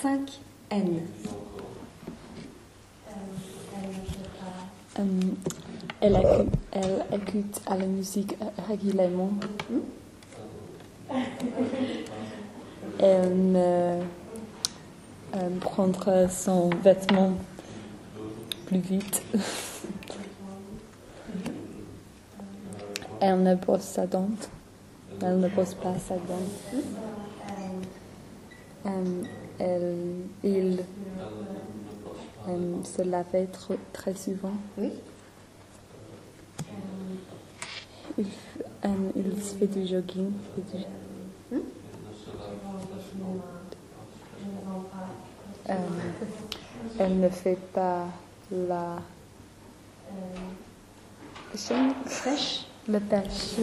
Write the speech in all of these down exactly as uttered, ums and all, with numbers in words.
cinq N. Euh, elle, écoute, elle écoute à la musique régulièrement. Hmm? Elle ne euh, prendra son vêtement plus vite. Elle ne brosse sa dent. Elle ne brosse pas sa dent. Euh, elle, il euh, se lavait trop, très souvent. Oui. Il, euh, il fait du jogging. Du... Hmm? Euh, elle ne fait pas la pêche. La pêche.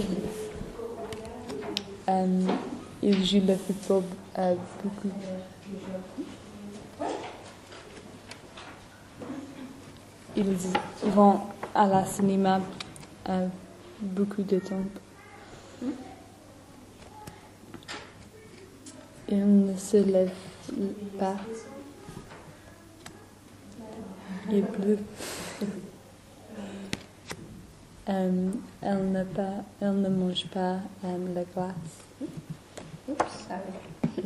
Euh, il joue le football euh, beaucoup. Ils vont à la cinéma euh, beaucoup de temps. Il ne se lève pas. Il pleut. Euh, elle, ne pas, elle ne mange pas euh, la glace. Oups, ah oui.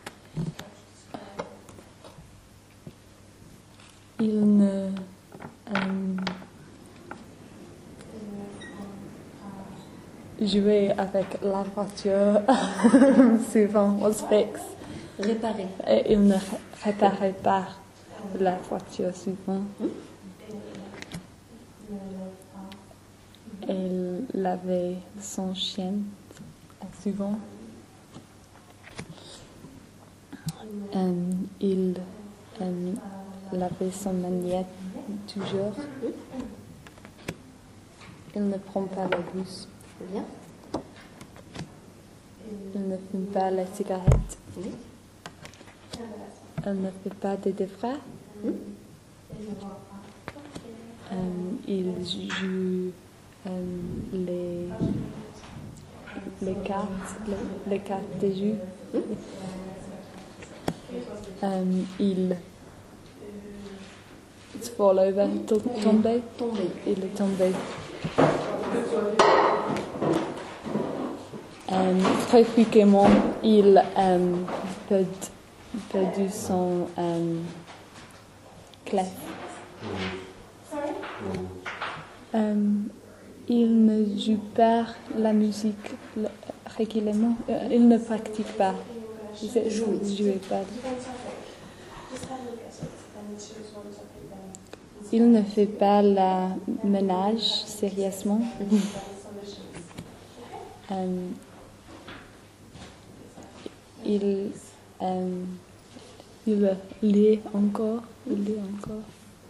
Il ne euh, jouait avec la voiture souvent au Spex. Réparer. Et il ne réparait pas la voiture souvent. Hmm? Elle lavait son chien souvent. Euh, il euh, lavait son maniette toujours. Il ne prend pas le bus. Bien. Il ne fume pas la cigarette. Oui. Elle ne fait pas de devoirs. Hmm? Euh, il joue euh, les, les cartes, les, les cartes de jeu. Hmm? Euh, il se fall over, to- tombé. Tomber. Il est tombé. Euh, très fréquemment, il euh, perd, perdu son euh, clé. Euh, il ne joue pas la musique le- régulièrement. Euh, il ne pratique pas. Il ne joue, joue pas. Il ne fait pas le ménage sérieusement. euh, il, euh, il lit encore. Il lit encore.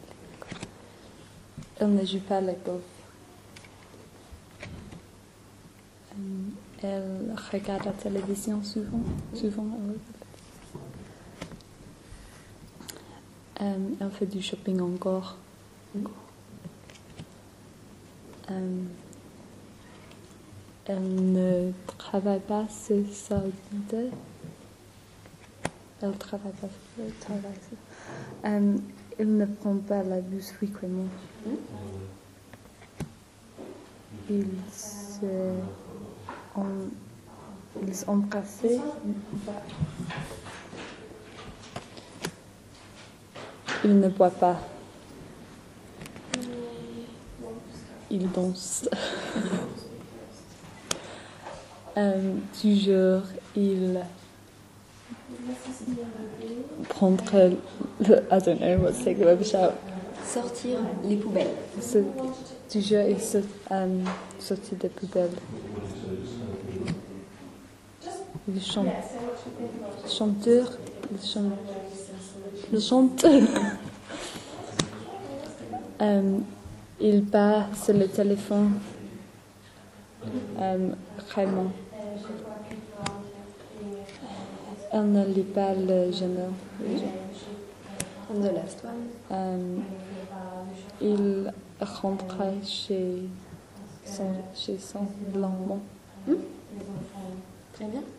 Elle ne joue pas le golf. Euh, elle regarde la télévision souvent. souvent euh, elle fait du shopping encore. Euh, elle ne travaille pas ce solde. Elle travaille pas elle travaille. Euh, elle ne prend pas la bus fréquemment. Ils se en, ils s'embrassaient. Il ne boit pas. Il danse. euh, toujours, il prendrait le... I don't know what's taking over shout. Sortir les poubelles. Ce, toujours, il se, um, sortit des poubelles. Il chante. Chanteur. Il chante. Il chante. um, il parle sur le téléphone. Um, vraiment. Elle ne lit pas le journal. On the last one. Um, il rentrait chez son, chez son lentement. Hmm? Très bien.